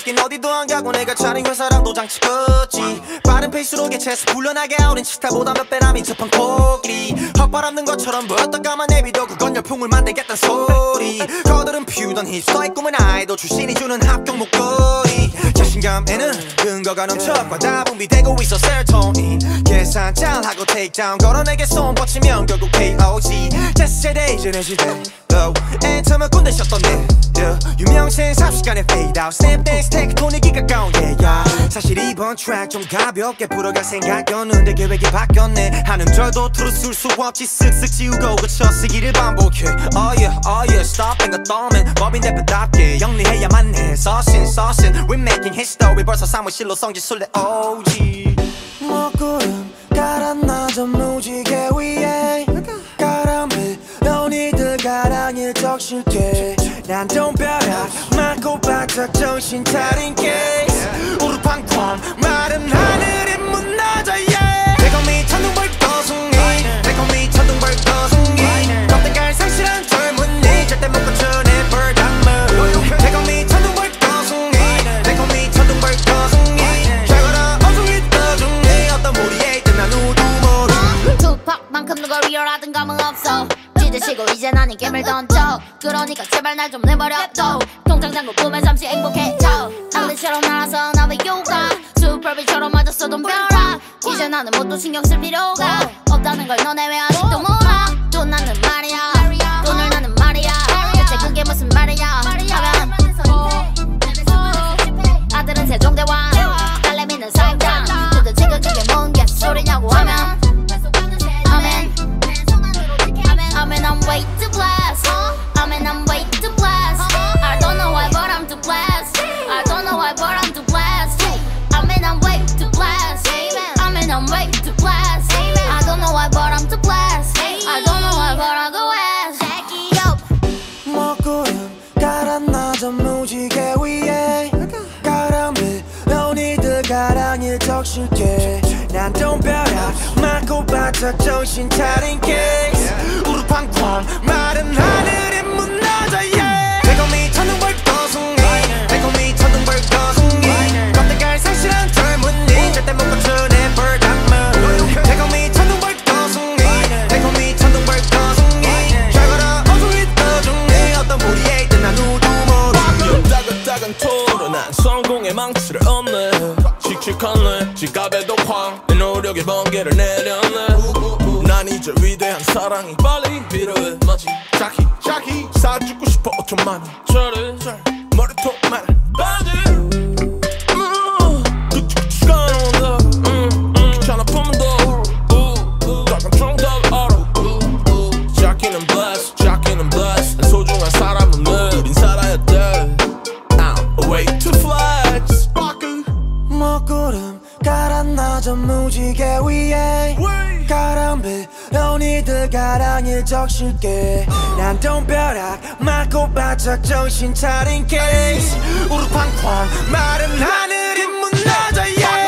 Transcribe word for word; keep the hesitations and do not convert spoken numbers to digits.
새끼는 어디도 안 가고 내가 차린 회사랑 도장 찍었지. 빠른 페이스로 개체해서 불려나게 어린 치타보다 몇 배나 민첩한 코끼리. 헛바람는 것처럼 보였던 까만 내비도 그건 열풍을 만들겠단 소리. 거들은 피우던 힙스터의 꿈은 아이돌 출신이 주는 합격 목걸이. 자신감에는 근거가 넘쳐 과다 분비되고 있어 세로토닌. 계산 잘하고 테이크다운 걸어 내게 손 뻗치면 결국 케이오지. Z세대 이전의 시대 애처만 꾼 듯이었던 내 유명세 삽시간에 fade out snap dance 테크토닉이 가까운 yeah, yeah. 사실 이번 트랙 좀 가볍게 풀어갈 생각이었는데 계획이 바뀌었네. 한음 절도 틀어쓸 수 없이 쓱쓱 지우고 그쳐 쓰기를 반복해. Oh yeah, oh yeah, stop and go thumbing 법인 대표답게 영리해야만 해. 서신 서신 we're making history 벌써 사무실로 성지순례 오지. 먹구름 가라앉아 저 무지개 위에 가람을 너희들 가랑일 적실게. 난 돈벼락 맞고 바짝 정신 차린 케이스. 우르팡쾅 마른 하늘이 무너져 yeah. Take on me 천둥벌 거숭이 Take on me 천둥벌 거숭이 겁대갈 상실한 젊은이 절대 못 고쳐 내 벌당물. Take on me 천둥벌 거숭이 Take on me 천둥벌 거숭이 잘 걸어 어중이 떠중이 어떤 무리에 있든 난 우두 모르. 투팍만큼 누가 리얼하든 감흥 없어. 지드시고 이제 나는 게임을 던져. 그러니까 제발 날 좀 내버려 둬. 통장 잔고 보면 잠시 행복해져. 알리처럼 날아서 나의 요가 슈퍼비처럼 맞았어 덤벼라. 이제 나는 뭣도 신경 쓸 필요가 없다는 걸 너네 왜 아직도 몰라. 돈 나는 말이야 돈을 나는 말이야 대체 그게 무슨 말이야 하면 아들은 세종대왕 딸내미는 사임당 도대체 그게 뭔 개소리냐고 하면 I mean I'm way too blessed. I mean I'm way too blessed. I don't know why but I'm too blessed. I don't know why but I'm too blessed. I mean I'm way too blessed. I mean I'm way too blessed. I don't know why but I'm too blessed. I don't know why but I'm too blessed. 먹구름 가라앉아 저 무지개 위에 가람을 너희들 가랑일 적실게. 난 돈벼락 맞고 바짝 정신 차린 케이스. 우르팡쾅 마른 하늘이 무너져 yeah. Take on me 천둥벌 거숭이 Take on me 천둥벌 거숭이 겁대갈 상실한 젊은이 절대 못 고쳐 내 벌당물. Take on me 천둥벌 거숭이 Take on me 천둥벌 거숭이 잘 걸어 어중이 떠중이 어떤 무리에 있든 난 우두 모르. 따끈따끈 토론한 성공의 망치를 없네. 칙칙하네 지갑에도 쾅 내 노력의 번개를 내렸네. 난 이제 위대한 사랑이 빨리 필요해. 마치 자키 자키 사주고 싶어 오천만 원짜리 머리통 많은 바지. 그치그치 가는데 귀찮아 품은 더 작은 정답 알아. 자키는 blessed 자키는 blessed 소중한 사람은 늘 우린 살아야 돼. I'm way to flex. 먹구름 가라앉아 저 무지개 위에 가람을 너희들 가랑일 적실게. 난 돈벼락 맞고 바짝 정신 차린 케이스. 우르팡쾅 마른 하늘이 무너져 yeah.